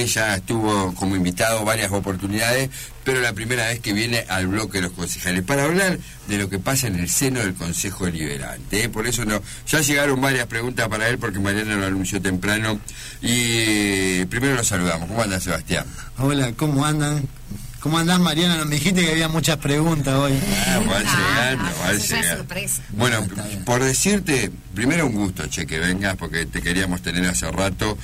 ella estuvo como invitado varias oportunidades, pero la primera vez que viene al bloque de los concejales, para hablar de lo que pasa en el seno del Consejo Deliberante. Por eso ya llegaron varias preguntas para él, porque Mariana lo anunció temprano. Y primero lo saludamos. ¿Cómo anda, Sebastián? Hola, ¿cómo andan? ¿Cómo andás, Mariana? Nos dijiste que había muchas preguntas hoy. Van llegando. Bueno, por decirte, primero un gusto, que vengas, porque te queríamos tener hace rato.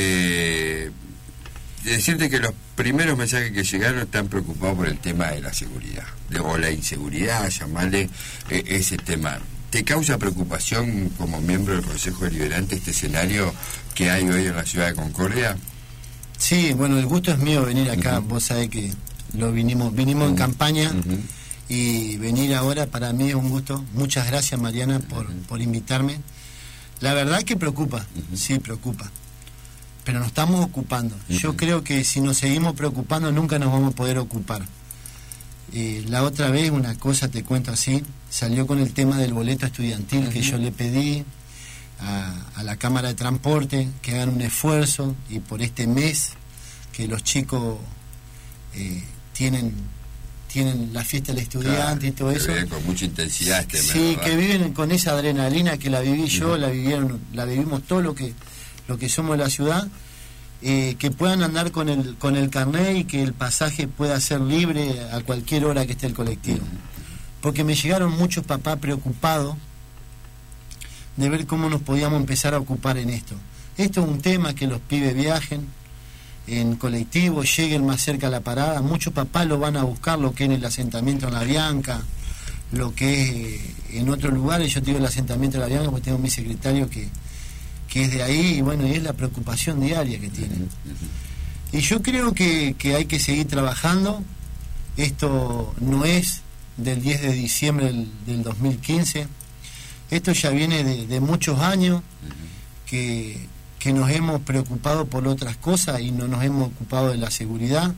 Decirte que los primeros mensajes que llegaron están preocupados por el tema de la seguridad, o la inseguridad, llamarle ese tema. ¿Te causa preocupación como miembro del Consejo Deliberante este escenario que hay hoy en la ciudad de Concordia? Sí, bueno, el gusto es mío venir acá. Vos sabés que vinimos en campaña, y venir ahora para mí es un gusto. Muchas gracias, Mariana, por invitarme. La verdad que preocupa, sí preocupa, pero nos estamos ocupando. Yo creo que si nos seguimos preocupando nunca nos vamos a poder ocupar. La otra vez, una cosa te cuento así, salió con el tema del boleto estudiantil, que yo le pedí a la Cámara de Transporte que hagan un esfuerzo, y por este mes que los chicos tienen la fiesta del estudiante, y todo eso, viven con mucha intensidad este mes, sí, ¿verdad? que viven con esa adrenalina que la viví yo, la vivimos todo lo que somos de la ciudad, que puedan andar con el carnet, y que el pasaje pueda ser libre a cualquier hora que esté el colectivo. Porque me llegaron muchos papás preocupados de ver cómo nos podíamos empezar a ocupar en esto. Esto es un tema, que los pibes viajen en colectivo, lleguen más cerca a la parada. Muchos papás lo van a buscar, lo que es en el asentamiento en La Bianca, lo que es en otros lugares. Yo tengo el asentamiento de La Bianca porque tengo mi secretario que es de ahí, y bueno, y es la preocupación diaria que tienen. Y yo creo que hay que seguir trabajando. Esto no es del 10 de diciembre del 2015, esto ya viene de muchos años que nos hemos preocupado por otras cosas y no nos hemos ocupado de la seguridad.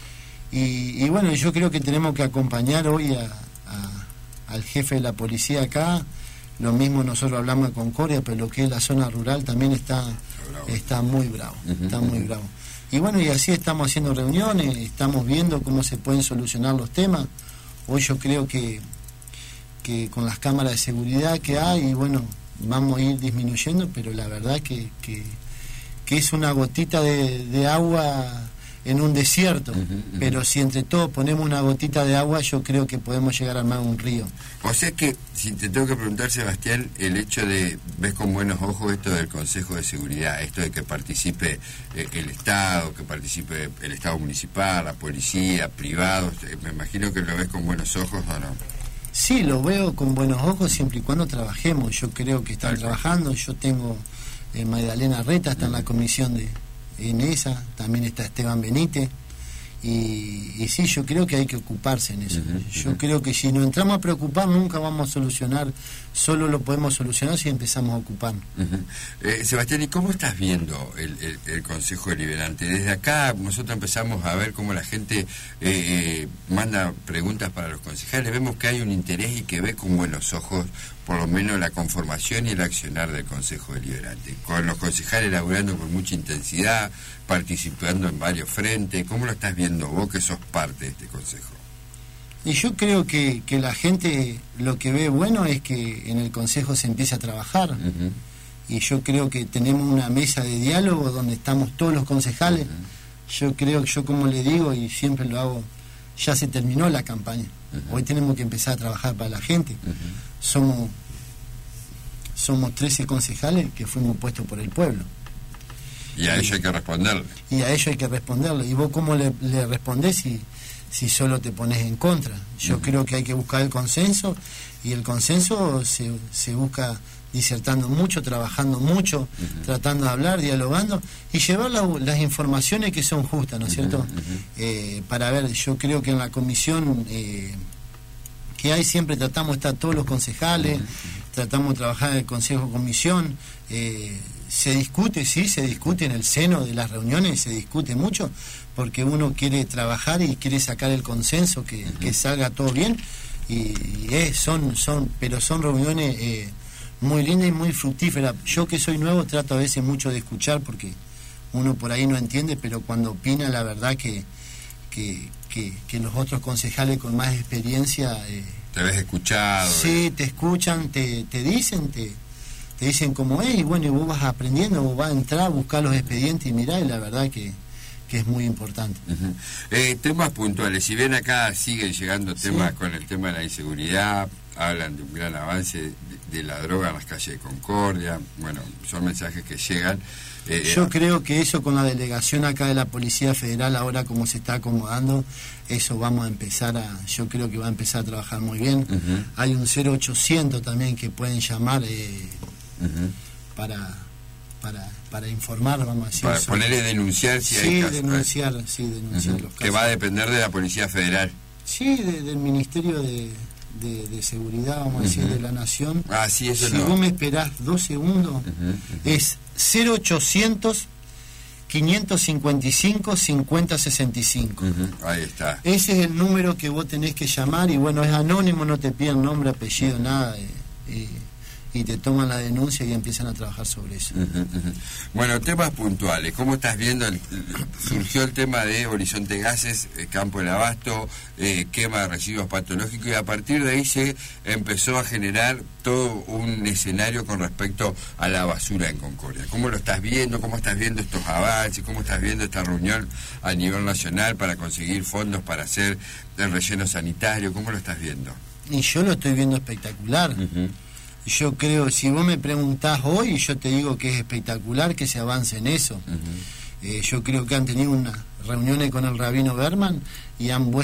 Y bueno, yo creo que tenemos que acompañar hoy al jefe de la policía acá. Lo mismo nosotros hablamos de Concordia, pero lo que es la zona rural también está muy bravo, está muy bravo. Y bueno, y así estamos haciendo reuniones, estamos viendo cómo se pueden solucionar los temas. Hoy yo creo que con las cámaras de seguridad que hay, y bueno, vamos a ir disminuyendo, pero la verdad que es una gotita de agua en un desierto, pero si entre todos ponemos una gotita de agua, yo creo que podemos llegar a armar un río. O sea que, si te tengo que preguntar, Sebastián, el hecho de, ves con buenos ojos esto del Consejo de Seguridad, esto de que participe el Estado, que participe el Estado municipal, la policía, privados, me imagino que lo ves con buenos ojos, ¿o no? Sí, lo veo con buenos ojos siempre y cuando trabajemos. Yo creo que están trabajando. Yo tengo Magdalena Reta, está en la comisión en esa, también está Esteban Benítez, y sí, yo creo que hay que ocuparse en eso. Yo creo que si nos entramos a preocupar nunca vamos a solucionar, solo lo podemos solucionar si empezamos a ocupar. Sebastián, ¿y cómo estás viendo el Consejo Deliberante? Desde acá nosotros empezamos a ver cómo la gente manda preguntas para los concejales, vemos que hay un interés y que ve con buenos ojos por lo menos la conformación y el accionar del Consejo Deliberante, con los concejales laburando con mucha intensidad, participando en varios frentes. ¿Cómo lo estás viendo vos, que sos parte de este Consejo? Y yo creo que la gente lo que ve bueno es que en el Consejo se empiece a trabajar, y yo creo que tenemos una mesa de diálogo donde estamos todos los concejales. Yo creo, yo como le digo, y siempre lo hago, ya se terminó la campaña. Hoy tenemos que empezar a trabajar para la gente. Somos 13 concejales que fuimos puestos por el pueblo. Y a ellos hay que responderle. Y a ellos hay que responderle. ¿Y vos cómo le respondés si solo te pones en contra? Yo creo que hay que buscar el consenso, y el consenso se busca disertando mucho, trabajando mucho, tratando de hablar, dialogando y llevar las informaciones que son justas, ¿no es cierto? Para ver, yo creo que en la comisión que hay siempre tratamos de estar todos los concejales, tratamos de trabajar en el Consejo Comisión, se discute, sí, se discute en el seno de las reuniones, se discute mucho, porque uno quiere trabajar y quiere sacar el consenso, que salga todo bien, pero son reuniones muy lindas y muy fructíferas. Yo que soy nuevo trato a veces mucho de escuchar, porque uno por ahí no entiende, pero cuando opina, la verdad que los otros concejales con más experiencia... te ves escuchado. Sí, te escuchan, te dicen cómo es, y bueno, y vos vas aprendiendo, vos vas a entrar, buscar los expedientes y mirá, y la verdad que es muy importante. Temas puntuales, si bien acá siguen llegando temas con el tema de la inseguridad, hablan de un gran avance de la droga en las calles de Concordia, bueno, son mensajes que llegan. Yo creo que eso con la delegación acá de la Policía Federal, ahora como se está acomodando, eso vamos a empezar yo creo que va a empezar a trabajar muy bien. Hay un 0800 también que pueden llamar para informar, vamos a decir. Para ponerle denunciar si hay casos. Denunciar los casos. Que va a depender de la Policía Federal. Sí, del Ministerio de Seguridad, vamos a decir, de la Nación. Sí, eso si vos me esperás 2 segundos, es 0800 555 5065. Ahí está. Ese es el número que vos tenés que llamar, y bueno, es anónimo, no te piden nombre, apellido, nada, y te toman la denuncia y empiezan a trabajar sobre eso. Bueno, temas puntuales. ¿Cómo estás viendo? Surgió el tema de Horizonte Gases, Campo del Abasto, quema de residuos patológicos, y a partir de ahí se empezó a generar todo un escenario con respecto a la basura en Concordia. ¿Cómo lo estás viendo? ¿Cómo estás viendo estos avances? ¿Cómo estás viendo esta reunión a nivel nacional para conseguir fondos para hacer el relleno sanitario? ¿Cómo lo estás viendo? Y yo lo estoy viendo espectacular. Yo creo, si vos me preguntás hoy, yo te digo que es espectacular que se avance en eso. Yo creo que han tenido unas reuniones con el rabino Berman y han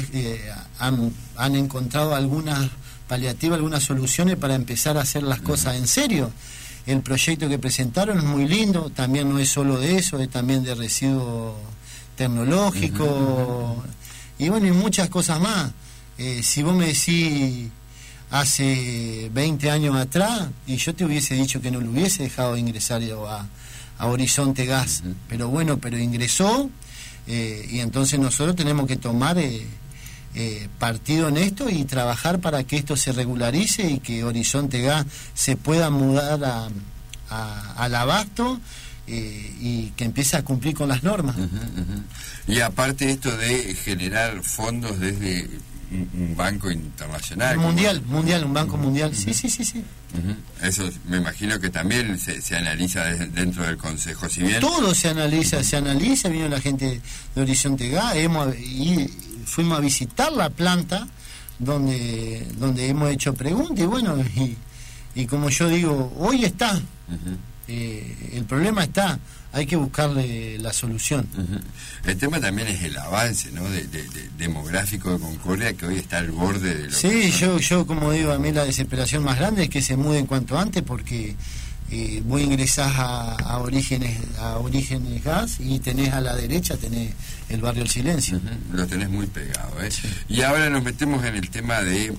encontrado algunas paliativas, algunas soluciones para empezar a hacer las cosas en serio. El proyecto que presentaron es muy lindo, también no es solo de eso, es también de residuos tecnológicos, y bueno, y muchas cosas más. Si vos me decís hace 20 años atrás, y yo te hubiese dicho que no lo hubiese dejado ingresar a Horizonte Gas, pero bueno, pero ingresó, y entonces nosotros tenemos que tomar partido en esto y trabajar para que esto se regularice y que Horizonte Gas se pueda mudar al abasto, y que empiece a cumplir con las normas. Y aparte esto de generar fondos desde un banco internacional. Un banco mundial. Sí. Eso me imagino que también se analiza dentro del Consejo. Si bien todo se analiza, vino la gente de Horizonte Gas, fuimos a visitar la planta donde hemos hecho preguntas, y bueno, y como yo digo, hoy está, el problema está, hay que buscarle la solución. El tema también es el avance, ¿no?, demográfico de Concordia, que hoy está al borde de lo que... yo como digo, a mí la desesperación más grande es que se muden cuanto antes, porque vos ingresás a Orígenes Gas y tenés a la derecha, tenés el barrio El Silencio. Lo tenés muy pegado, ¿eh? Sí. Y ahora nos metemos en el tema de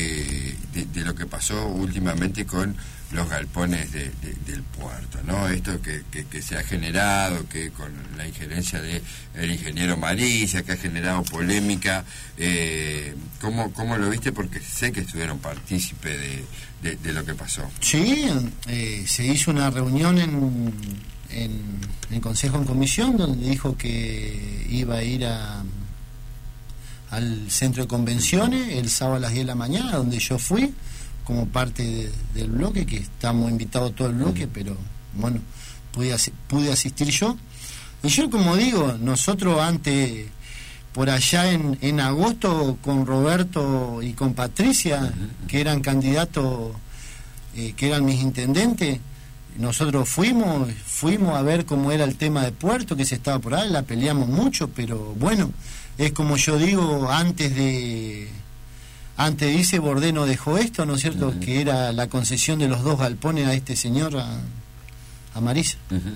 lo que pasó últimamente con los galpones del puerto, ¿no? Esto que se ha generado, que con la injerencia del ingeniero Maricia, que ha generado polémica. ¿Cómo lo viste? Porque sé que estuvieron partícipe de lo que pasó. Sí, se hizo una reunión en Consejo en Comisión, donde dijo que iba a ir al centro de convenciones el sábado a las 10 de la mañana, donde yo fui como parte del bloque, que estamos invitados todo el bloque, pero bueno, pude asistir yo. Y yo, como digo, nosotros antes, por allá en agosto, con Roberto y con Patricia, que eran candidatos, que eran mis intendentes, nosotros fuimos a ver cómo era el tema de puerto, que se estaba por ahí, la peleamos mucho, pero bueno, es como yo digo, antes de irse, Bordeno dejó esto, ¿no es cierto?, que era la concesión de los 2 galpones a este señor, a Marisa.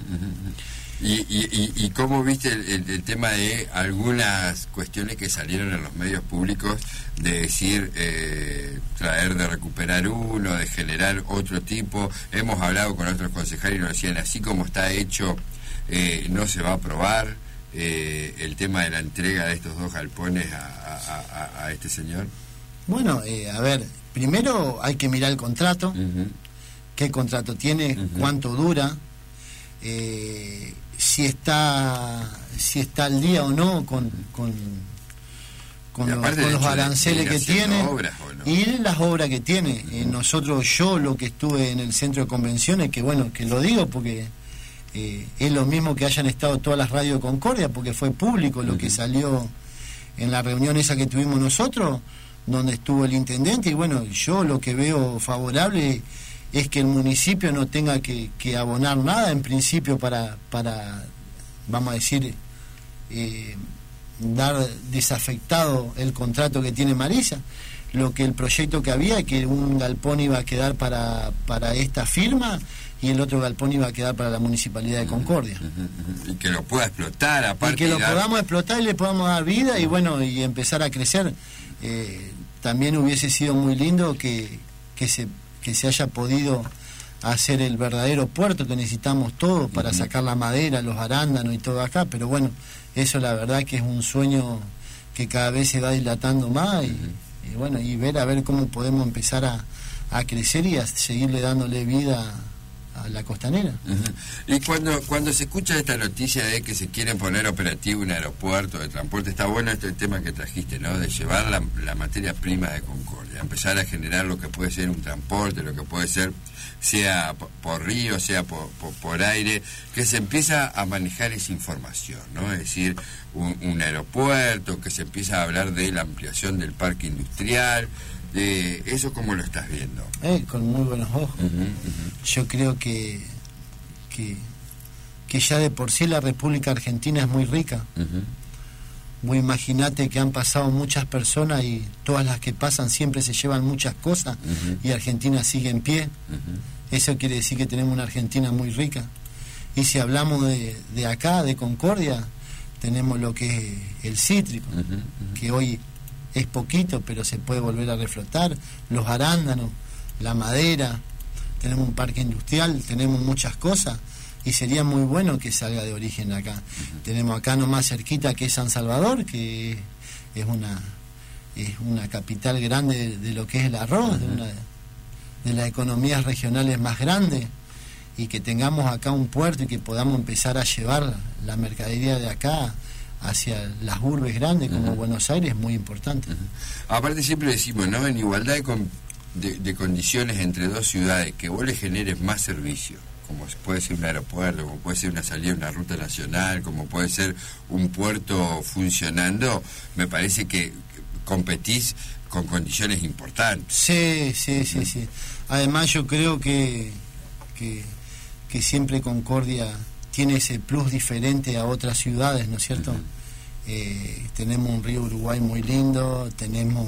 ¿Y cómo viste el tema de algunas cuestiones que salieron en los medios públicos, de decir, traer de recuperar uno, de generar otro tipo? Hemos hablado con otros concejales y nos decían, así como está hecho, no se va a aprobar el tema de la entrega de estos 2 galpones a este señor. Bueno, a ver, primero hay que mirar el contrato, qué contrato tiene, cuánto dura. si está al día o no con los aranceles que tiene y las obras que tiene. Yo lo que estuve en el centro de convenciones, que bueno, que lo digo porque es lo mismo que hayan estado todas las radios de Concordia, porque fue público lo que salió en la reunión esa que tuvimos nosotros, donde estuvo el intendente, y bueno, yo lo que veo favorable es que el municipio no tenga que abonar nada en principio para vamos a decir, dar desafectado el contrato que tiene Marisa. Lo que el proyecto que había, que un galpón iba a quedar para esta firma y el otro galpón iba a quedar para la Municipalidad de Concordia. Y que lo pueda explotar, aparte. Y que lo podamos explotar y le podamos dar vida y bueno, y empezar a crecer. También hubiese sido muy lindo que se haya podido hacer el verdadero puerto que necesitamos todos para sacar la madera, los arándanos y todo acá, pero bueno, eso la verdad que es un sueño que cada vez se va dilatando más y bueno, y a ver cómo podemos empezar a crecer y a seguirle dándole vida a la costanera. Y cuando se escucha esta noticia de que se quieren poner operativo un aeropuerto de transporte, está bueno este tema que trajiste, ¿no? De llevar la materia prima de Concordia, empezar a generar lo que puede ser un transporte, lo que puede ser, sea por río, sea por aire, que se empieza a manejar esa información, ¿no? Es decir, un aeropuerto, que se empieza a hablar de la ampliación del parque industrial. ¿Eso cómo lo estás viendo? Con muy buenos ojos. Yo creo que ya de por sí la República Argentina es muy rica. Vos imaginate que han pasado muchas personas y todas las que pasan siempre se llevan muchas cosas y Argentina sigue en pie. Eso quiere decir que tenemos una Argentina muy rica. Y si hablamos de acá, de Concordia, tenemos lo que es el cítrico, que hoy es poquito, pero se puede volver a reflotar, los arándanos, la madera, tenemos un parque industrial, tenemos muchas cosas, y sería muy bueno que salga de origen acá. Tenemos acá nomás cerquita que es San Salvador, que es una capital grande de lo que es el arroz, de las economías regionales más grandes, y que tengamos acá un puerto y que podamos empezar a llevar la mercadería de acá hacia las urbes grandes como Buenos Aires es muy importante. Aparte siempre decimos, ¿no? En igualdad de condiciones entre dos ciudades, que vos le generes más servicio, como puede ser un aeropuerto, como puede ser una salida de una ruta nacional, como puede ser un puerto funcionando, me parece que competís con condiciones importantes. Sí. Además yo creo que siempre Concordia tiene ese plus diferente a otras ciudades, ¿no es cierto? Tenemos un río Uruguay muy lindo, tenemos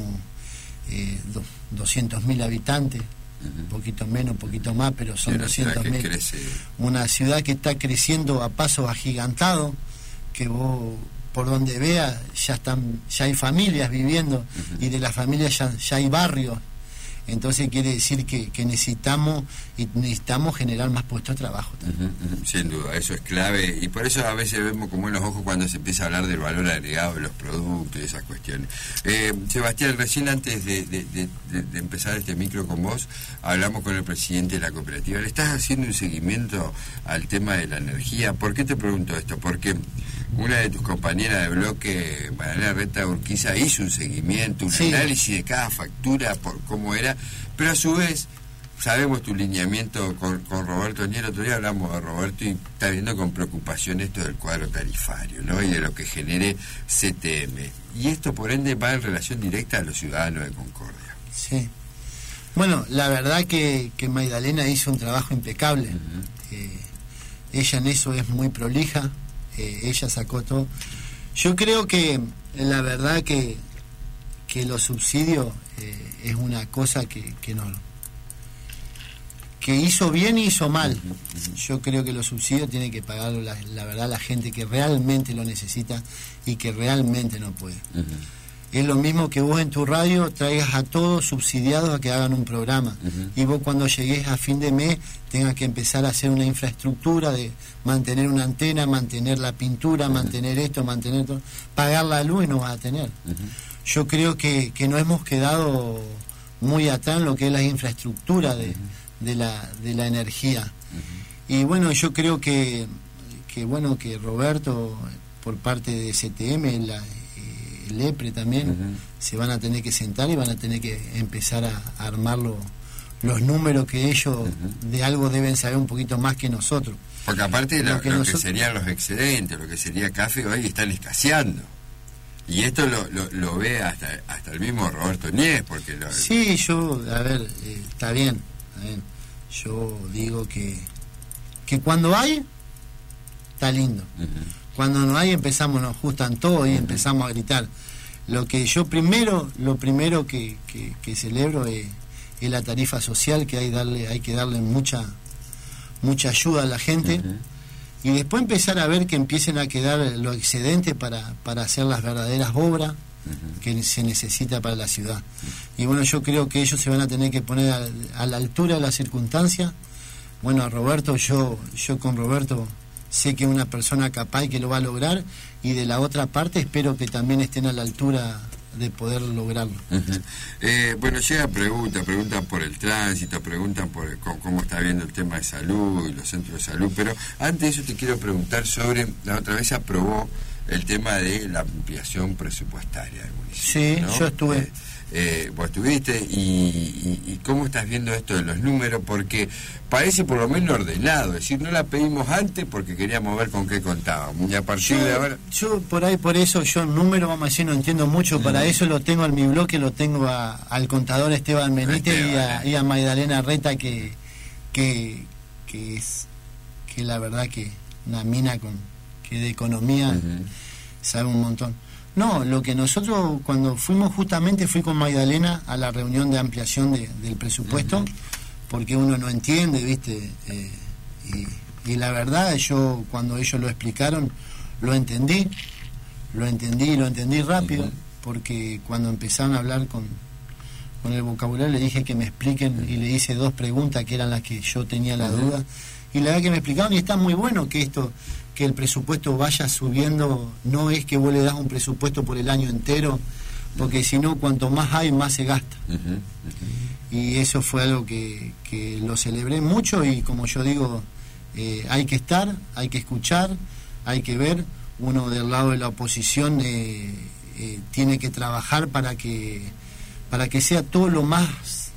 200.000 habitantes, un poquito menos, un poquito más, pero son 200.000. Una ciudad que está creciendo a pasos agigantados, que vos por donde veas ya hay familias viviendo y de las familias ya hay barrios. Entonces quiere decir que necesitamos generar más puestos de trabajo también. Sin duda, eso es clave, y por eso a veces vemos con buenos ojos cuando se empieza a hablar del valor agregado de los productos y esas cuestiones. Sebastián, recién antes de empezar este micro con vos, hablamos con el presidente de la cooperativa. ¿Le estás haciendo un seguimiento al tema de la energía? ¿Por qué te pregunto esto? Porque una de tus compañeras de bloque, Magdalena Reta Urquiza, hizo un seguimiento, un análisis de cada factura por cómo era, pero a su vez sabemos tu lineamiento con Roberto Niel. Otro día hablamos de Roberto y está viendo con preocupación esto del cuadro tarifario, ¿no? Y de lo que genere CTM, y esto por ende va en relación directa a los ciudadanos de Concordia. Sí, bueno, la verdad que Magdalena hizo un trabajo impecable. Ella en eso es muy prolija. Ella sacó todo. Yo creo que la verdad que los subsidios es una cosa que hizo bien y hizo mal. Yo creo que los subsidios tiene que pagarlo la verdad la gente que realmente lo necesita y que realmente no puede. Es lo mismo que vos en tu radio traigas a todos subsidiados a que hagan un programa, y vos cuando llegues a fin de mes tengas que empezar a hacer una infraestructura de mantener una antena, mantener la pintura, mantener esto, mantener todo, pagar la luz y no vas a tener. Yo creo que no hemos quedado muy atrás en lo que es la infraestructura de la energía. Y bueno, yo creo que bueno, que Roberto, por parte de CTM, el EPRE también, se van a tener que sentar y van a tener que empezar a armar los números que ellos de algo deben saber un poquito más que nosotros. Porque aparte lo que serían los excedentes, lo que sería café, hoy están escaseando. Y esto lo ve hasta el mismo Roberto Niés, porque sí, yo, a ver, está bien. Yo digo que cuando hay, está lindo. Cuando no hay, nos justan todo y empezamos a gritar. Lo primero que celebro es la tarifa social, que hay que darle mucha ayuda a la gente, y después empezar a ver que empiecen a quedar los excedentes para hacer las verdaderas obras que se necesita para la ciudad. Y bueno, yo creo que ellos se van a tener que poner a la altura de las circunstancias. Bueno, a Roberto, yo con Roberto sé que es una persona capaz y que lo va a lograr, y de la otra parte espero que también estén a la altura de poder lograrlo. Bueno, llega preguntan por el tránsito, preguntan por cómo está viendo el tema de salud y los centros de salud, pero antes de eso te quiero preguntar sobre, la otra vez se aprobó el tema de la ampliación presupuestaria del municipio. Sí, ¿no? Yo estuve. Vos estuviste, y ¿cómo estás viendo esto de los números? Porque parece por lo menos ordenado, es decir, no la pedimos antes porque queríamos ver con qué contábamos, y a partir de ahora... Yo por eso número, vamos a decir, no entiendo mucho, para eso lo tengo en mi bloque, lo tengo al contador Esteban Benítez y a Magdalena Reta, que la verdad que una mina que de economía sabe un montón. No, lo que nosotros cuando fui con Magdalena a la reunión de ampliación del presupuesto, porque uno no entiende, ¿viste? Y la verdad, yo cuando ellos lo explicaron, lo entendí rápido, porque cuando empezaron a hablar con el vocabulario le dije que me expliquen, y le hice 2 preguntas que eran las que yo tenía la duda, y la verdad que me explicaron, y está muy bueno que el presupuesto vaya subiendo. No es que vos le das un presupuesto por el año entero, porque si no, cuanto más hay, más se gasta. Y eso fue algo que lo celebré mucho, y como yo digo, hay que estar, hay que escuchar, hay que ver. Uno del lado de la oposición tiene que trabajar para que sea todo lo más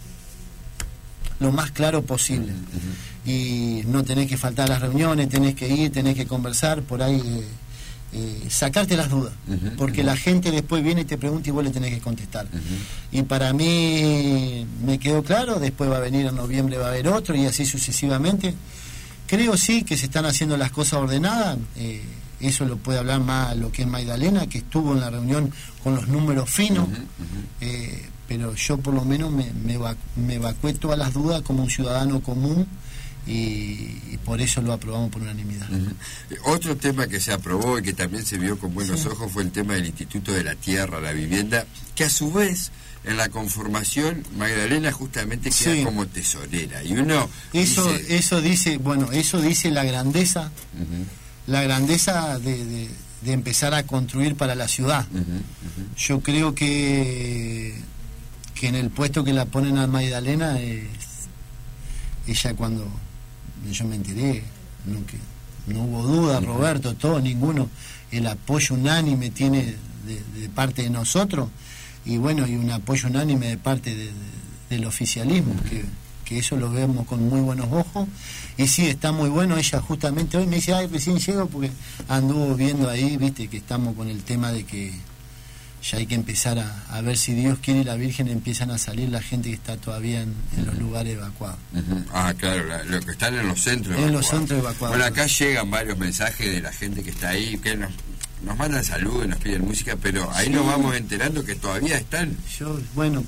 claro posible. Y no tenés que faltar a las reuniones, tenés que ir, tenés que conversar, por ahí sacarte las dudas, porque la gente después viene y te pregunta y vos le tenés que contestar. Y para mí me quedó claro, después va a venir en noviembre, va a haber otro, y así sucesivamente. Creo sí que se están haciendo las cosas ordenadas, eso lo puede hablar más lo que es Magdalena, que estuvo en la reunión con los números finos, pero yo por lo menos me evacué todas las dudas como un ciudadano común, y por eso lo aprobamos por unanimidad. Otro tema que se aprobó y que también se vio con buenos ojos fue el tema del Instituto de la Tierra, la Vivienda, que a su vez en la conformación Magdalena justamente queda como tesorera, y uno eso dice la grandeza, la grandeza de empezar a construir para la ciudad. Yo creo que en el puesto que la ponen a Magdalena, ella, cuando yo me enteré, no hubo duda, Roberto, ninguno, el apoyo unánime tiene de parte de nosotros, y bueno, y un apoyo unánime de parte del oficialismo, que eso lo vemos con muy buenos ojos. Y sí, está muy bueno. Ella justamente hoy me dice, recién llego, porque anduvo viendo ahí, viste, que estamos con el tema de que ya hay que empezar a ver si Dios quiere y la Virgen, empiezan a salir la gente que está todavía en los lugares evacuados. Claro, lo que están en los centros evacuados. En los centros evacuados. Bueno, acá llegan varios mensajes de la gente que está ahí, que nos mandan saludos, nos piden música, pero ahí nos vamos enterando que todavía están. Pero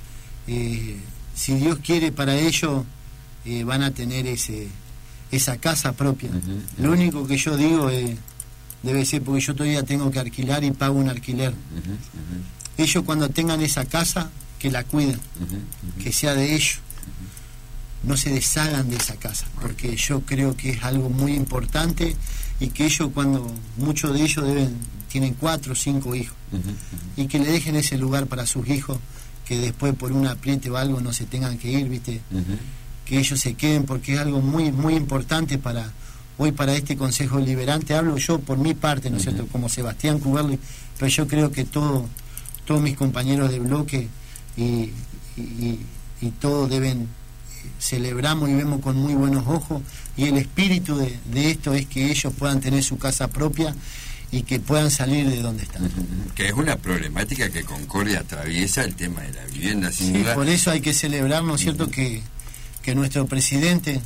si Dios quiere, para ellos van a tener esa casa propia. Lo único que yo digo debe ser porque yo todavía tengo que alquilar y pago un alquiler. Ellos, cuando tengan esa casa, que la cuiden, que sea de ellos, no se deshagan de esa casa, porque yo creo que es algo muy importante, y que ellos, muchos de ellos tienen 4 o 5 hijos, y que le dejen ese lugar para sus hijos, que después por un apriete o algo no se tengan que ir, viste, que ellos se queden, porque es algo muy muy importante para hoy para este Consejo Deliberante, hablo yo por mi parte, ¿no es cierto?, como Sebastián Cuberli, pero yo creo que todos mis compañeros de bloque y todos celebramos y vemos con muy buenos ojos, y el espíritu de esto es que ellos puedan tener su casa propia y que puedan salir de donde están. Que es una problemática que Concordia atraviesa, el tema de la vivienda, sin duda. Por eso hay que celebrar, ¿no es cierto?, que nuestro presidente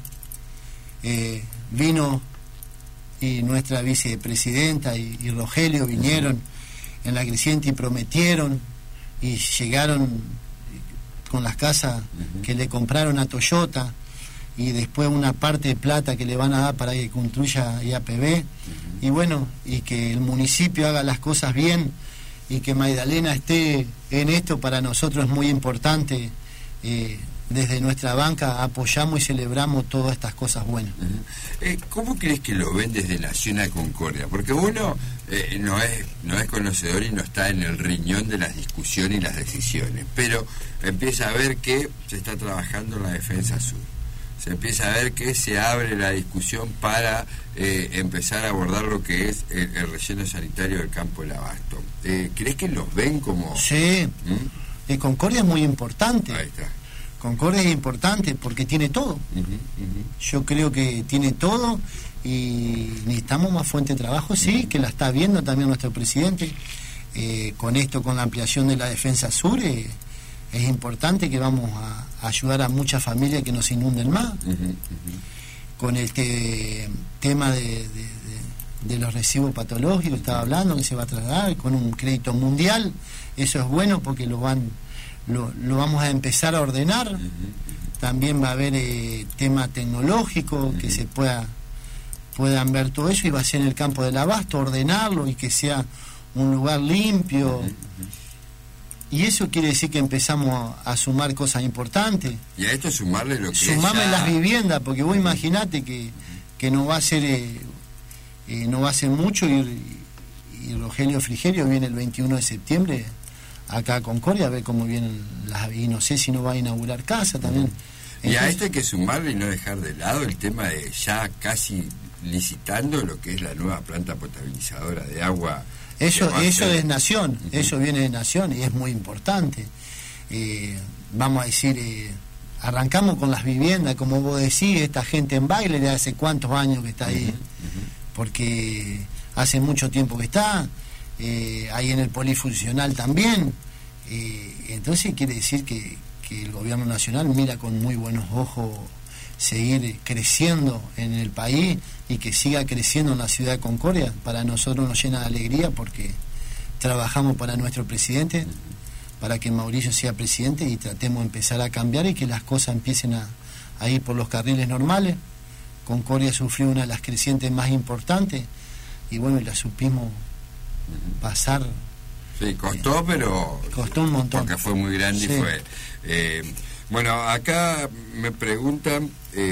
vino, y nuestra vicepresidenta y Rogelio vinieron en la creciente y prometieron y llegaron con las casas que le compraron a Toyota, y después una parte de plata que le van a dar para que construya IAPB, y bueno, y que el municipio haga las cosas bien, y que Magdalena esté en esto, para nosotros es muy importante. Desde nuestra banca apoyamos y celebramos todas estas cosas buenas. ¿Cómo crees que lo ven desde Nación Concordia? Porque uno no es conocedor y no está en el riñón de las discusiones y las decisiones, pero empieza a ver que se está trabajando en la defensa sur. Se empieza a ver que se abre la discusión para empezar a abordar lo que es el relleno sanitario del Campo del Abasto. ¿Crees que los ven como...? Sí, Concordia es muy importante. Ahí está. Concordia es importante porque tiene todo. Yo creo que tiene todo, y necesitamos más fuente de trabajo, sí, que la está viendo también nuestro presidente. Con esto, con la ampliación de la defensa sur, es importante que vamos a ayudar a muchas familias que no se inunden más. Con este tema de los residuos patológicos, estaba hablando, que se va a trasladar con un crédito mundial. Eso es bueno porque lo vamos a empezar a ordenar. También va a haber tema tecnológico, que se puedan ver todo eso, y va a ser en el Campo del Abasto, ordenarlo y que sea un lugar limpio. Y eso quiere decir que empezamos a sumar cosas importantes. Y a esto sumarle lo que sumarle las viviendas, porque vos imaginate que no va a ser mucho, y Rogelio Frigerio viene el 21 de septiembre acá a Concordia a ver cómo vienen y no sé si no va a inaugurar casa también. Y a esto hay que sumarle y no dejar de lado el tema de ya casi licitando lo que es la nueva planta potabilizadora de agua. Eso es Nación, eso viene de Nación y es muy importante. Vamos a decir, arrancamos con las viviendas, como vos decís, esta gente en baile de hace cuántos años que está ahí, porque hace mucho tiempo que está, ahí en el polifuncional también. Entonces quiere decir que el gobierno nacional mira con muy buenos ojos seguir creciendo en el país y que siga creciendo en la ciudad de Concordia. Para nosotros nos llena de alegría porque trabajamos para nuestro presidente, para que Mauricio sea presidente, y tratemos de empezar a cambiar y que las cosas empiecen a ir por los carriles normales. Concordia sufrió una de las crecientes más importantes y bueno, y la supimos pasar. Sí, costó, pero... Costó un montón. Porque fue muy grande, sí. Y fue... bueno, acá me preguntan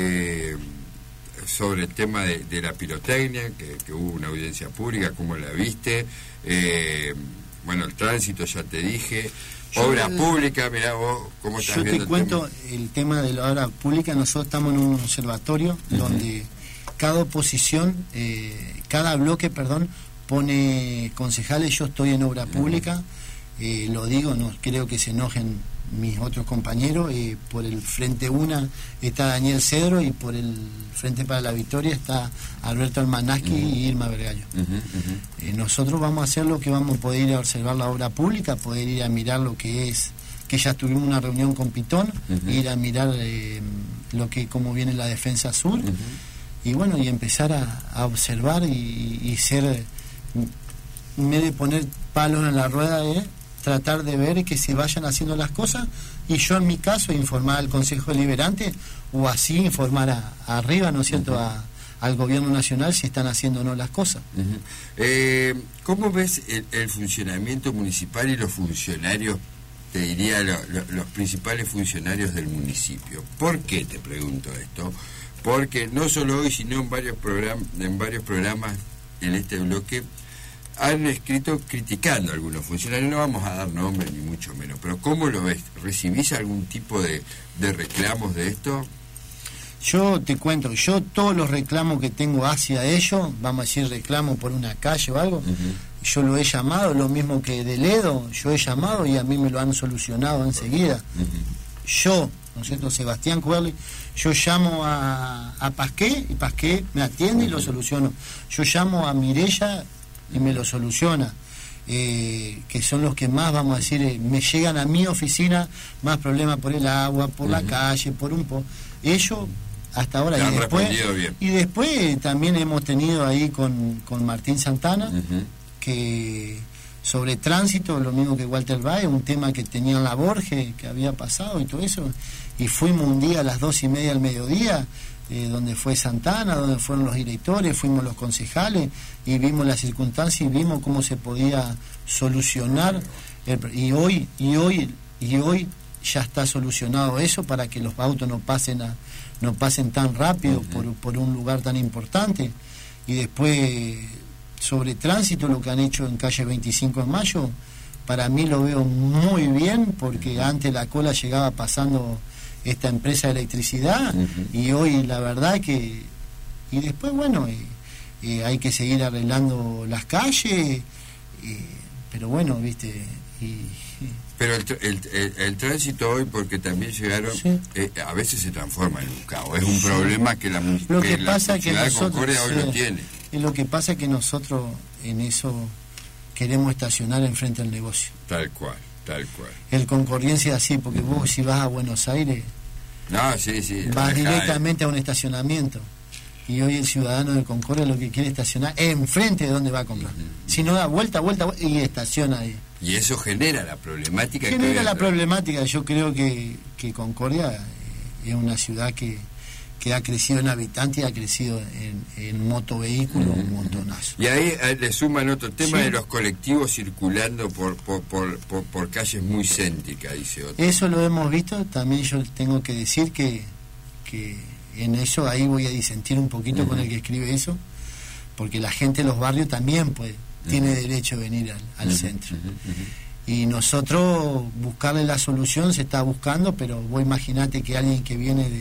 sobre el tema de la pirotecnia, que hubo una audiencia pública, ¿cómo la viste? Bueno, el tránsito ya te dije. Obra pública, mirá vos, ¿cómo estás viendo? Yo te cuento el tema de la obra pública. Nosotros estamos en un observatorio donde cada oposición, cada bloque, pone concejales. Yo estoy en obra pública, lo digo, no creo que se enojen mis otros compañeros. Por el Frente Una está Daniel Cedro y por el Frente para la Victoria está Alberto Almanaski y Irma Vergallo. Nosotros vamos a hacer lo que vamos a poder ir a observar la obra pública, poder ir a mirar lo que es, que ya tuvimos una reunión con Pitón, ir a mirar cómo viene la defensa sur, y bueno, y empezar a observar y ser, en vez de poner palos en la rueda, tratar de ver que se vayan haciendo las cosas, y yo en mi caso informar al Consejo Deliberante, o así informar arriba, ¿no es cierto?, al gobierno nacional si están haciendo o no las cosas. ¿Cómo ves el funcionamiento municipal y los funcionarios, te diría los principales funcionarios del municipio? ¿Por qué te pregunto esto? Porque no solo hoy, sino en varios programas en este bloque han escrito criticando a algunos funcionarios. No vamos a dar nombres ni mucho menos, pero ¿cómo lo ves? ¿Recibís algún tipo de reclamos de esto? Yo te cuento, yo todos los reclamos que tengo hacia ellos, vamos a decir reclamo por una calle o algo, yo lo he llamado, lo mismo que de Ledo, yo he llamado y a mí me lo han solucionado enseguida. Yo, ¿no es cierto?, Sebastián Cuerli, yo llamo a Pasqué y Pasqué me atiende y lo soluciono. Yo llamo a Mirella y me lo soluciona. Que son los que más, vamos a decir, me llegan a mi oficina, más problemas por el agua, por la calle, por un ellos hasta ahora. Y después también hemos tenido ahí con Martín Santana, que sobre tránsito, lo mismo que Walter Baez, un tema que tenían la Borges, que había pasado y todo eso, y fuimos un día a las 2:30 del mediodía, donde fue Santana, donde fueron los directores, fuimos los concejales y vimos las circunstancias y vimos cómo se podía solucionar y hoy ya está solucionado eso para que los autos no pasen tan rápido por un lugar tan importante. Y después sobre tránsito, lo que han hecho en calle 25 de Mayo, para mí lo veo muy bien, porque antes la cola llegaba pasando esta empresa de electricidad, y hoy la verdad que... Y después, bueno, hay que seguir arreglando las calles, pero bueno, viste... Pero el tránsito hoy, porque también llegaron, a veces se transforma en un caos. Es un problema que la ciudad de Concordia hoy no tiene. Y lo que pasa es que nosotros en eso queremos estacionar enfrente del negocio. Tal cual, tal cual. El concordiense es así, porque vos si vas a Buenos Aires, vas directamente a un estacionamiento. Y hoy el ciudadano de Concordia lo que quiere estacionar es enfrente de donde va a comprar. Si no da vuelta y estaciona ahí. Y eso genera la problemática. Problemática. Yo creo que Concordia es una ciudad que ha crecido en habitantes y ha crecido en motovehículos un montonazo. Y ahí le suman otro tema de los colectivos circulando por calles muy céntricas, dice otro. Eso lo hemos visto. También yo tengo que decir que en eso ahí voy a disentir un poquito con el que escribe eso, porque la gente de los barrios también tiene derecho a venir al centro. Y nosotros buscarle la solución se está buscando, pero vos imaginate que alguien que viene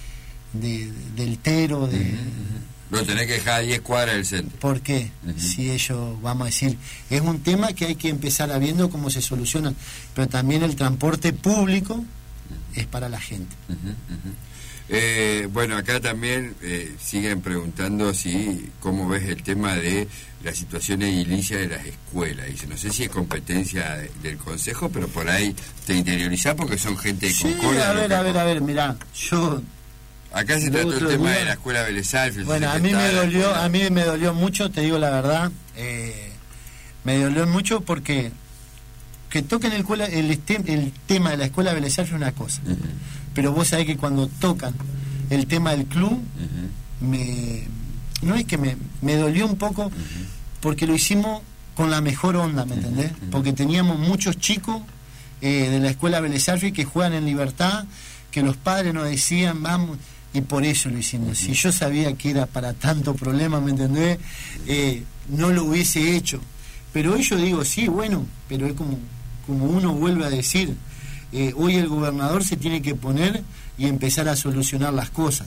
del Tero, lo tenés que dejar a 10 cuadras del centro. ¿Por qué? Si ellos, vamos a decir, es un tema que hay que empezar a viendo cómo se soluciona, pero también el transporte público es para la gente. Bueno, acá también siguen preguntando cómo ves el tema de la situación edilicia de las escuelas. Dice, no sé si es competencia del Consejo, pero por ahí te interiorizás porque son gente de Concordia. A ver, mirá, yo... Acá se trató el tema de la escuela Vélez Arfiel. Bueno, a mí me dolió mucho, te digo la verdad, me dolió mucho porque que toquen el tema de la escuela Vélez Arfiel es una cosa, pero vos sabés que cuando tocan el tema del club, no es que me dolió un poco, porque lo hicimos con la mejor onda, ¿me entendés? Porque teníamos muchos chicos de la escuela Vélez Arfiel que juegan en libertad, que los padres nos decían, vamos, y por eso lo hicimos. Si yo sabía que era para tanto problema, ¿me entendés? No lo hubiese hecho. Pero hoy yo digo, sí, bueno, pero es como uno vuelve a decir, hoy el gobernador se tiene que poner y empezar a solucionar las cosas.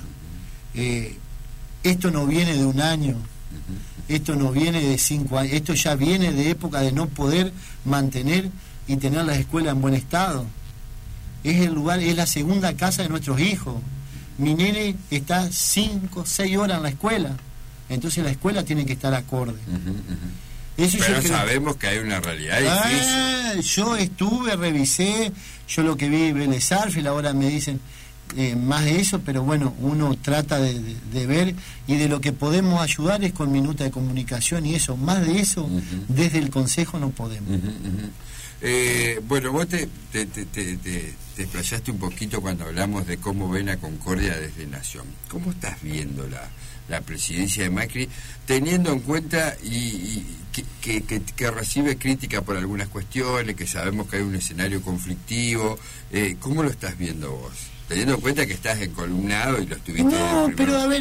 Esto no viene de un año, esto no viene de 5 años, esto ya viene de época de no poder mantener y tener las escuelas en buen estado. Es el lugar, es la segunda casa de nuestros hijos. Mi nene está 5, 6 horas en la escuela, entonces la escuela tiene que estar acorde. Eso pero sabemos que hay una realidad difícil. Yo estuve, revisé, yo lo que vi Vélez Arfiel, ahora me dicen más de eso, pero bueno, uno trata de ver, y de lo que podemos ayudar es con minuta de comunicación y eso, más de eso desde el Consejo no podemos. Bueno, vos te explayaste un poquito cuando hablamos de cómo ven a Concordia desde Nación. ¿Cómo estás viendo la presidencia de Macri, teniendo en cuenta que recibe crítica por algunas cuestiones, que sabemos que hay un escenario conflictivo? ¿Cómo lo estás viendo vos? Teniendo en cuenta que estás encolumnado y lo estuviste... No, pero a ver,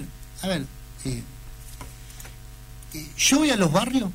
yo voy a los barrios,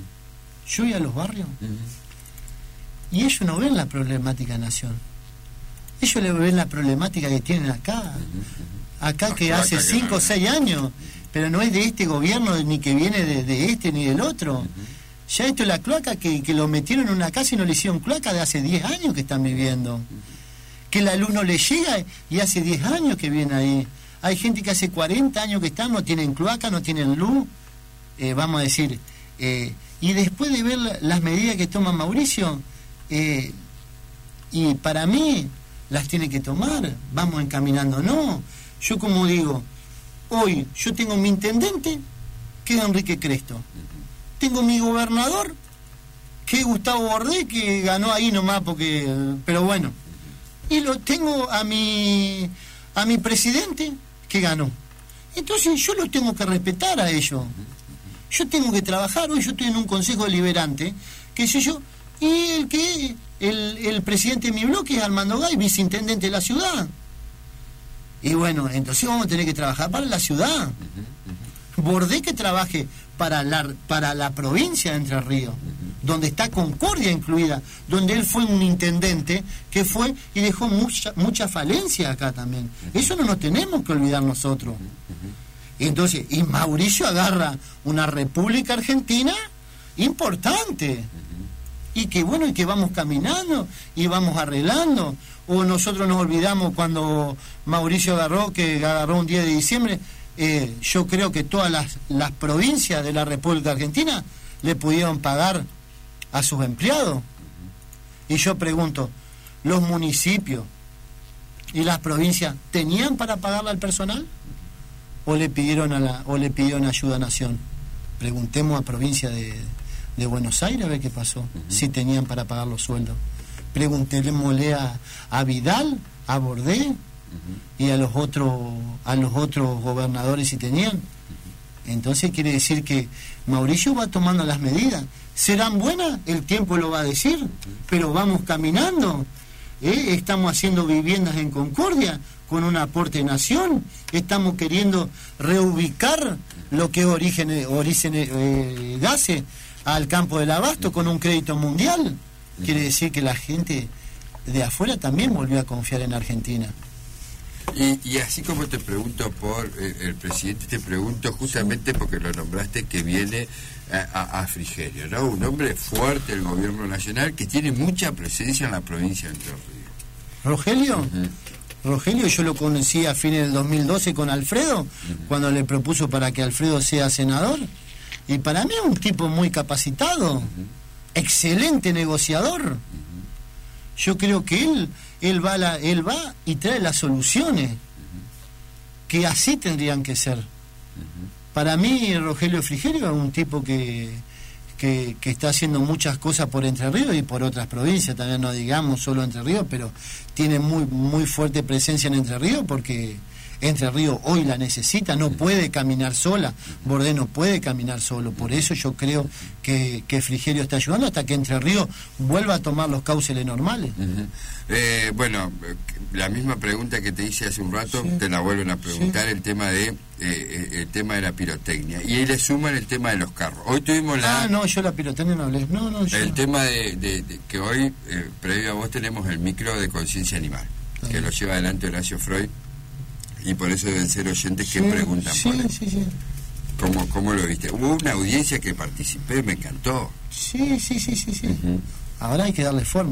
y ellos no ven la problemática de Nación, ellos le ven la problemática que tienen acá. acá que hace 5 o 6 años, pero no es de este gobierno ni que viene de este ni del otro. Ya esto es la cloaca que lo metieron en una casa y no le hicieron cloaca de hace 10 años que están viviendo. Que la luz no le llega y hace 10 años que viene ahí. Hay gente que hace 40 años que están, no tienen cloaca, no tienen luz, vamos a decir. Y después de ver las medidas que toma Mauricio, y para mí las tiene que tomar, vamos encaminando. No, yo como digo, hoy yo tengo mi intendente, que es Enrique Cresto. Tengo mi gobernador, que es Gustavo Bordé, que ganó ahí nomás pero bueno. Y lo tengo a mi presidente, que ganó. Entonces yo los tengo que respetar a ellos. Yo tengo que trabajar. Hoy yo estoy en un consejo deliberante, qué sé yo, y el presidente de mi bloque es Armando Gay, viceintendente de la ciudad. Y bueno, entonces vamos a tener que trabajar para la ciudad. Bordé que trabaje para la provincia de Entre Ríos, donde está Concordia incluida, donde él fue un intendente que fue y dejó mucha falencia acá también. Eso no nos tenemos que olvidar nosotros. Entonces, y Mauricio agarra una República Argentina importante, y que bueno, y que vamos caminando y vamos arreglando. O nosotros nos olvidamos cuando Mauricio agarró un 10 de diciembre. Yo creo que todas las provincias de la República Argentina le pudieron pagar a sus empleados. Y yo pregunto, ¿los municipios y las provincias tenían para pagarle al personal? ¿O le pidieron ayuda a Nación? Preguntemos a provincia de Buenos Aires a ver qué pasó, si tenían para pagar los sueldos. Preguntémosle a Vidal, a Bordé, y a los otros gobernadores si tenían. Entonces quiere decir que Mauricio va tomando las medidas. ¿Serán buenas? El tiempo lo va a decir, pero vamos caminando. Estamos haciendo viviendas en Concordia con un aporte de Nación. Estamos queriendo reubicar lo que es Gase al campo del Abasto con un crédito mundial. Quiere decir que la gente de afuera también volvió a confiar en Argentina. Y así como te pregunto por el presidente, te pregunto justamente porque lo nombraste, que viene a Frigerio, ¿no? Un hombre fuerte del gobierno nacional que tiene mucha presencia en la provincia de Entre Ríos. ¿Rogelio? Rogelio yo lo conocí a fines del 2012 con Alfredo, cuando le propuso para que Alfredo sea senador. Y para mí es un tipo muy capacitado, excelente negociador. Yo creo que él va y trae las soluciones, que así tendrían que ser. Para mí, Rogelio Frigerio es un tipo que está haciendo muchas cosas por Entre Ríos y por otras provincias, también no digamos solo Entre Ríos, pero tiene muy fuerte presencia en Entre Ríos, porque Entre Ríos hoy la necesita, no puede caminar sola, Bordé no puede caminar solo. Por eso yo creo que Frigerio está ayudando hasta que Entre Ríos vuelva a tomar los cauceles normales. Bueno, la misma pregunta que te hice hace un rato, te la vuelven a preguntar, el tema de la pirotecnia, y ahí le suman el tema de los carros. Hoy tuvimos no, yo la pirotecnia no hablé. El tema de que hoy, previo a vos, tenemos el micro de conciencia animal, que lo lleva adelante Horacio Freud, y por eso deben ser oyentes que preguntan por él. Sí. ¿Cómo lo viste? Hubo una audiencia que participé, me encantó. Sí. Ahora hay que darle forma.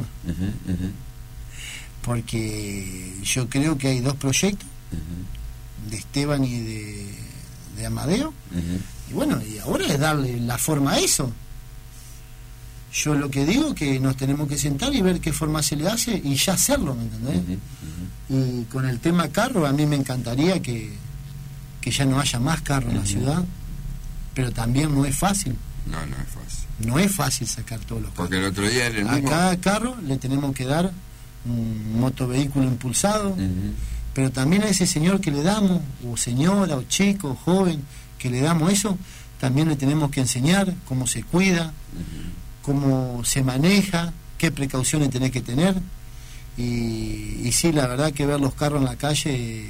Porque yo creo que hay dos proyectos, de Esteban y de Amadeo, y bueno, y ahora es darle la forma a eso. Yo lo que digo es que nos tenemos que sentar y ver qué forma se le hace y ya hacerlo, ¿me entendés? Y con el tema carro, a mí me encantaría que ya no haya más carro en la ciudad, pero también no es fácil. No es fácil. No es fácil sacar todos los carros. Porque el otro día en el a cada carro le tenemos que dar un motovehículo impulsado, pero también a ese señor que le damos, o señora, o chico, o joven, que le damos eso, también le tenemos que enseñar cómo se cuida, cómo se maneja, qué precauciones tenés que tener. Y sí, la verdad que ver los carros en la calle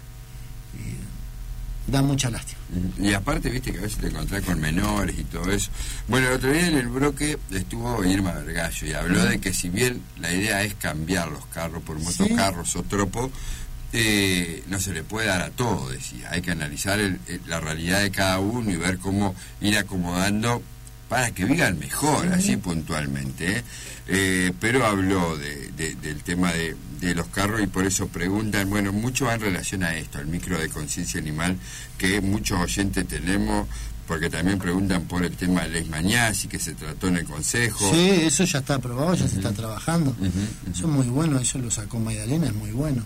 da mucha lástima. Y aparte, viste que a veces te encontrás con menores y todo eso. Bueno, el otro día en el bloque estuvo Irma Vergallo y habló de que si bien la idea es cambiar los carros por motocarros o tropo, no se le puede dar a todo, decía. Hay que analizar la realidad de cada uno y ver cómo ir acomodando para que vivan mejor, así puntualmente. Pero habló del tema de los carros y por eso preguntan, bueno, mucho va en relación a esto, al micro de conciencia animal, que muchos oyentes tenemos, porque también preguntan por el tema de Leis Mañasi, que se trató en el Consejo. Sí, eso ya está aprobado, ya se está trabajando. Eso es muy bueno, eso lo sacó Magdalena, es muy bueno.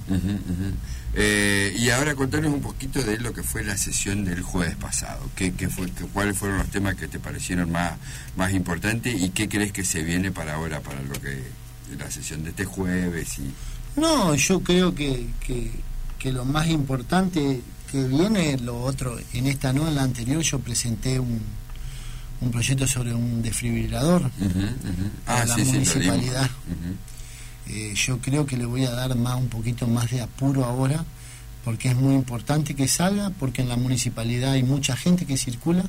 Y ahora contanos un poquito de lo que fue la sesión del jueves pasado. ¿Cuáles fueron los temas que te parecieron más importantes y qué crees que se viene para ahora, para lo que la sesión de este jueves? No, yo creo que lo más importante que viene, lo otro, en esta no, en la anterior yo presenté un proyecto sobre un desfibrilador a la municipalidad. Yo creo que le voy a dar un poquito más de apuro ahora, porque es muy importante que salga, porque en la municipalidad hay mucha gente que circula,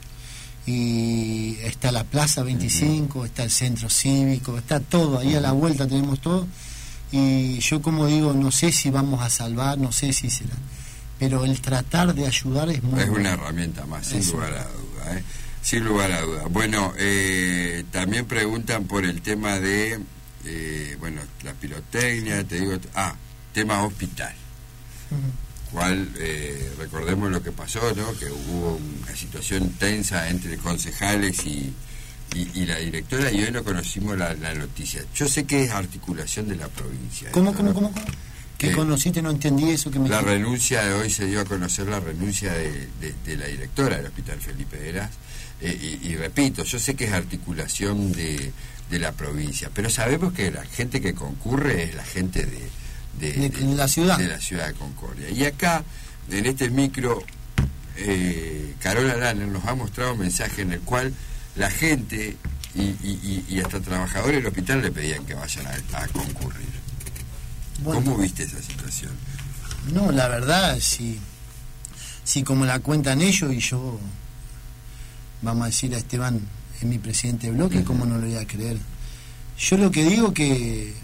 y está la Plaza 25, está el centro cívico, está todo, ahí a la vuelta tenemos todo, y yo como digo, no sé si vamos a salvar, no sé si será, pero el tratar de ayudar es muy bueno. Una herramienta más, sin lugar a duda, sin lugar a duda. Bueno, también preguntan por el tema de la pirotecnia, te digo, tema hospital. Cual, recordemos lo que pasó, ¿no? Que hubo una situación tensa entre concejales y la directora, y hoy no conocimos la noticia. Yo sé que es articulación de la provincia. ¿Cómo? ¿Qué conociste? No entendí eso que me La renuncia de hoy, se dio a conocer la renuncia de la directora del Hospital Felipe Heras, y repito, yo sé que es articulación de la provincia, pero sabemos que la gente que concurre es la gente de la ciudad. De la ciudad de Concordia. Y acá, en este micro, Carola Lanner nos ha mostrado un mensaje en el cual la gente y hasta trabajadores del hospital le pedían que vayan a concurrir. Bueno, ¿cómo viste esa situación? No, la verdad, si como la cuentan ellos, y yo, vamos a decir a Esteban, es mi presidente de bloque, ¿cómo no lo voy a creer? Yo lo que digo que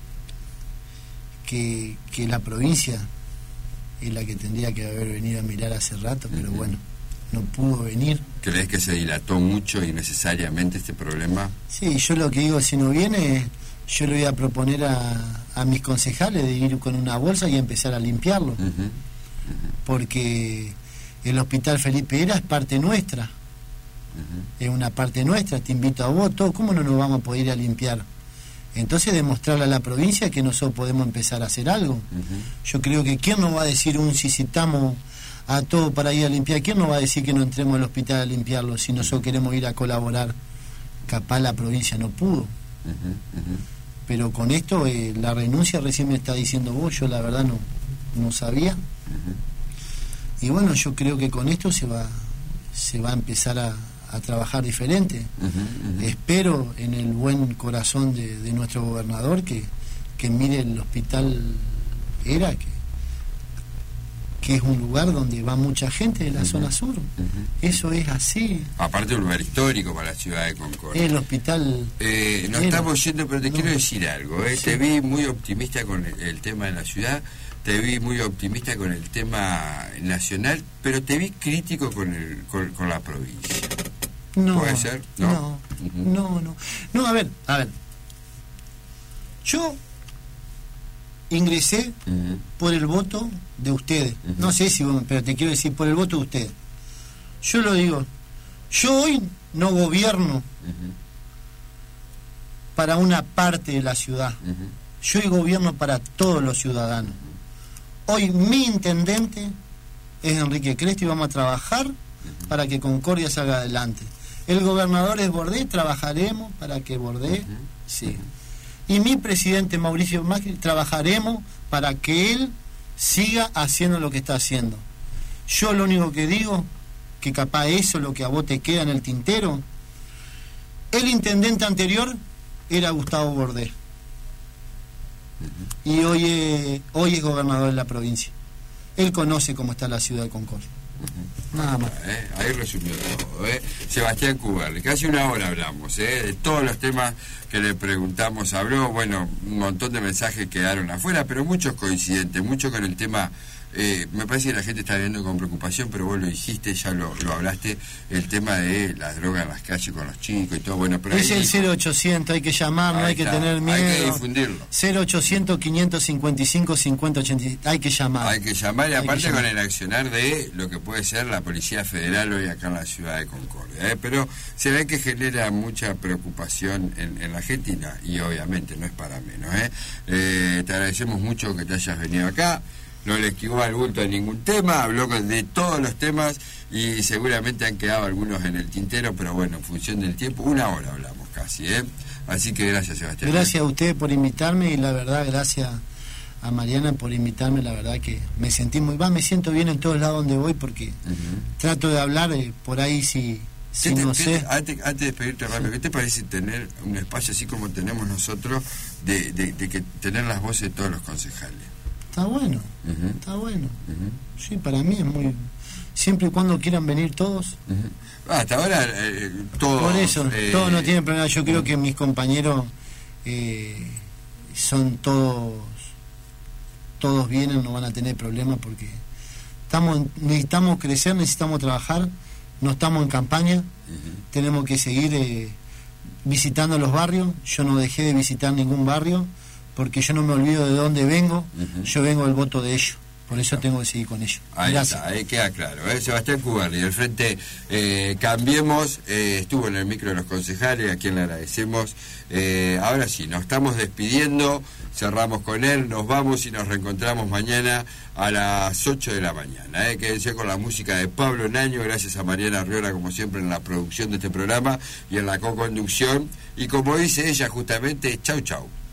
la provincia es la que tendría que haber venido a mirar hace rato, pero bueno, no pudo venir. ¿Crees que se dilató mucho innecesariamente este problema? Sí, yo lo que digo, si no viene, yo le voy a proponer a mis concejales de ir con una bolsa y empezar a limpiarlo, porque el Hospital Felipe Heras es parte nuestra, es una parte nuestra, te invito a vos, todo, ¿cómo no nos vamos a poder ir a limpiar? Entonces demostrarle a la provincia que nosotros podemos empezar a hacer algo. Yo creo que ¿quién nos va a decir si citamos a todo para ir a limpiar? ¿Quién nos va a decir que no entremos al hospital a limpiarlo si nosotros queremos ir a colaborar? Capaz la provincia no pudo. Pero con esto, la renuncia recién me está diciendo vos, yo la verdad no sabía. Y bueno, yo creo que con esto se va a empezar a trabajar diferente. Espero en el buen corazón de nuestro gobernador que mire el hospital Heras, que es un lugar donde va mucha gente de la zona sur. Eso es así. Aparte un lugar histórico para la ciudad de Concordia. El hospital... no estamos yendo, pero te quiero decir algo. Sí. Te vi muy optimista con el tema de la ciudad, te vi muy optimista con el tema nacional, pero te vi crítico con la provincia. No, ¿puede ser? No, a ver. Yo ingresé por el voto de ustedes. No sé si vos, pero te quiero decir, por el voto de ustedes. Yo lo digo, yo hoy no gobierno para una parte de la ciudad. Yo hoy gobierno para todos los ciudadanos. Hoy mi intendente es Enrique Cresti y vamos a trabajar para que Concordia salga adelante. El gobernador es Bordé, trabajaremos para que Bordé siga. Y mi presidente Mauricio Macri, trabajaremos para que él siga haciendo lo que está haciendo. Yo lo único que digo, que capaz eso es lo que a vos te queda en el tintero, el intendente anterior era Gustavo Bordé. Y hoy es gobernador de la provincia. Él conoce cómo está la ciudad de Concordia. Nada más. Ahí resumió todo. Sebastián Cuberli, casi una hora hablamos, de todos los temas que le preguntamos, habló, bueno, un montón de mensajes quedaron afuera, pero muchos coincidentes, mucho con el tema. Me parece que la gente está viendo con preocupación, pero vos lo dijiste, ya lo hablaste, el tema de las drogas en las calles con los chicos y todo. Bueno, pero es el 0800, hay que llamar, no hay que tener miedo. Hay que difundirlo. 0800 555 5080, hay que llamar. Hay que llamar, y aparte con el accionar de lo que puede ser la Policía Federal hoy acá en la ciudad de Concordia. Pero se ve que genera mucha preocupación en la gente y obviamente no es para menos. Te agradecemos mucho que te hayas venido acá. No le esquivó al bulto de ningún tema, habló de todos los temas y seguramente han quedado algunos en el tintero, pero bueno, en función del tiempo, una hora hablamos casi, Así que gracias, Sebastián. Gracias a usted por invitarme y la verdad, gracias a Mariana por invitarme, la verdad que me sentí me siento bien en todos lados donde voy porque trato de hablar por ahí si no sé. Antes de despedirte rápido, ¿qué te parece tener un espacio así como tenemos nosotros de que tener las voces de todos los concejales? Está bueno, está bueno. Sí, para mí es muy... Siempre y cuando quieran venir todos. Hasta ahora todos... Por eso, todos no tienen problema. Yo creo que mis compañeros son todos vienen, no van a tener problemas porque necesitamos crecer, necesitamos trabajar, no estamos en campaña, tenemos que seguir visitando los barrios. Yo no dejé de visitar ningún barrio porque yo no me olvido de dónde vengo, yo vengo del voto de ellos, por eso tengo que seguir con ellos. Ahí gracias. Está, ahí queda claro. Sebastián Cuberli, del Frente Cambiemos, estuvo en el micro de los concejales, a quien le agradecemos. Ahora sí, nos estamos despidiendo, cerramos con él, nos vamos y nos reencontramos mañana a las 8 de la mañana. Quédense con la música de Pablo Naño, gracias a Mariana Arriola, como siempre, en la producción de este programa y en la co-conducción. Y como dice ella, justamente, chau chau.